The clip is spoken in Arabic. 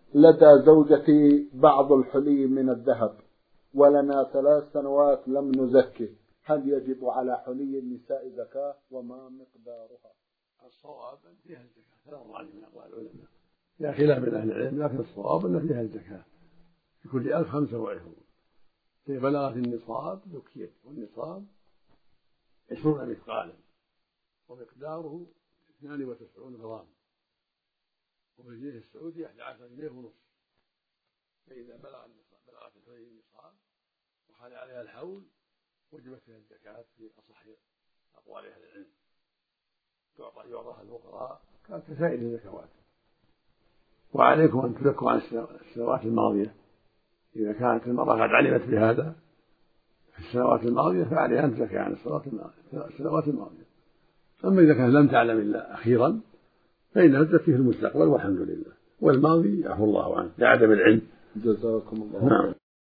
لدى زوجتي بعض الحلي من الذهب ولنا 3 سنوات لم نزكه، هل يجب على حلي النساء زكاة وما مقدارها؟ الصواب أن فيها الزكاة، ثلاث راجع من أقوال العلماء، لا خلاف بين أهل العلم، لكن الصواب أن فيها الزكاة في كل 1000 25. إذا بلغت النصاب زكيت، والنصاب 20 مثقالا ومقداره 92 غرام، وفي الجنيه السعودي 11 جنيه ونصف. فإذا بلغت النصاب وحال عليها الحول وجبت فيها الزكاة في أصح أقوال أهل العلم، يعطاها الفقراء كسائر الزكوات. وعليكم أن تزكوا عن السنوات الماضية، إذا كانت المرأة قد علمت بهذا في السنوات الماضية فعليها أن تزكي عن السنوات الماضية. أما إذا كانت لم تعلم إلا أخيرا فإنها تزكي في المستقبل، والحمد لله، والماضي يعفو الله عنه لعدم العلم. جزاكم الله. نعم.